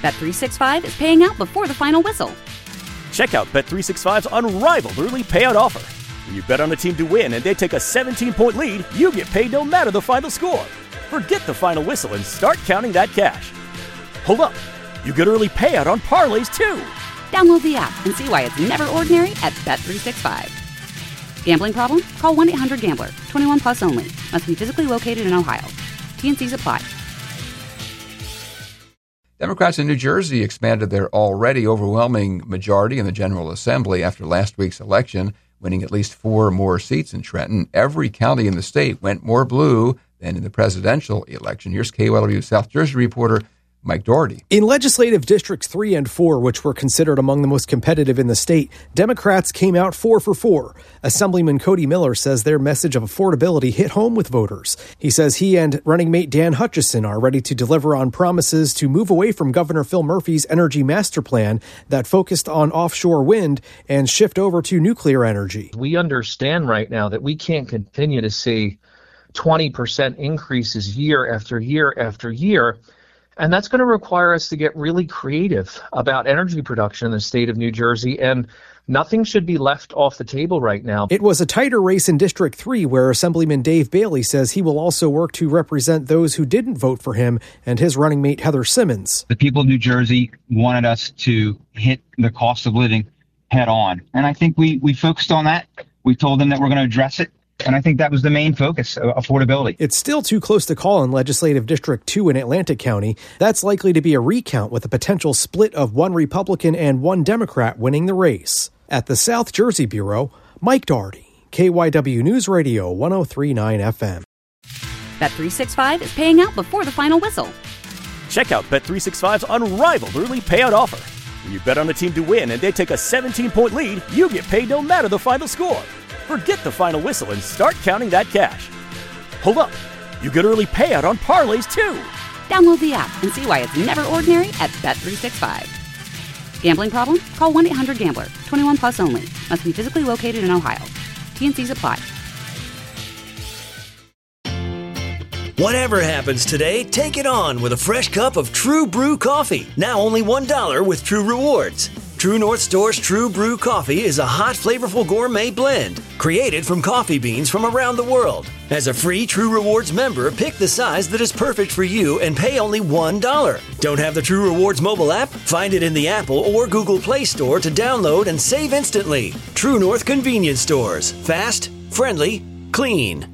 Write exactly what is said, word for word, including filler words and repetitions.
Bet three sixty-five is paying out before the final whistle. Check out Bet three sixty-five's unrivaled early payout offer. When you bet on a team to win and they take a seventeen-point lead, you get paid no matter the final score. Forget the final whistle and start counting that cash. Hold up. You get early payout on parlays, too. Download the app and see why it's never ordinary at Bet three sixty-five. Gambling problem? Call one eight hundred gambler. twenty-one plus only. Must be physically located in Ohio. T N Cs apply. Democrats in New Jersey expanded their already overwhelming majority in the General Assembly after last week's election, winning at least four more seats in Trenton. Every county in the state went more blue than in the presidential election. Here's K Y W South Jersey reporter Mike Doherty. In legislative districts three and four, which were considered among the most competitive in the state, Democrats came out four for four. Assemblyman Cody Miller says their message of affordability hit home with voters. He says he and running mate Dan Hutchison are ready to deliver on promises to move away from Governor Phil Murphy's energy master plan that focused on offshore wind and shift over to nuclear energy. We understand right now that we can't continue to see twenty percent increases year after year after year. And that's going to require us to get really creative about energy production in the state of New Jersey, and nothing should be left off the table right now. It was a tighter race in District three, where Assemblyman Dave Bailey says he will also work to represent those who didn't vote for him and his running mate Heather Simmons. The people of New Jersey wanted us to hit the cost of living head on, and I think we, we focused on that. We told them that we're going to address it. And I think that was the main focus, affordability. It's still too close to call in Legislative District two in Atlantic County. That's likely to be a recount with a potential split of one Republican and one Democrat winning the race. At the South Jersey Bureau, Mike Doherty, K Y W News Radio one oh three point nine F M. Bet three sixty-five is paying out before the final whistle. Check out Bet three sixty-five's unrivaled early payout offer. When you bet on a team to win and they take a seventeen-point lead, you get paid no matter the final score. Forget the final whistle and start counting that cash. Hold up. You get early payout on parlays, too. Download the app and see why it's never ordinary at Bet three sixty-five. Gambling problem? Call one eight hundred gambler. twenty-one plus only. Must be physically located in Ohio. T N Cs apply. Whatever happens today, take it on with a fresh cup of True Brew coffee. Now only one dollar with True Rewards. True North Store's True Brew Coffee is a hot, flavorful gourmet blend created from coffee beans from around the world. As a free True Rewards member, pick the size that is perfect for you and pay only one dollar. Don't have the True Rewards mobile app? Find it in the Apple or Google Play Store to download and save instantly. True North Convenience Stores. Fast, friendly, clean.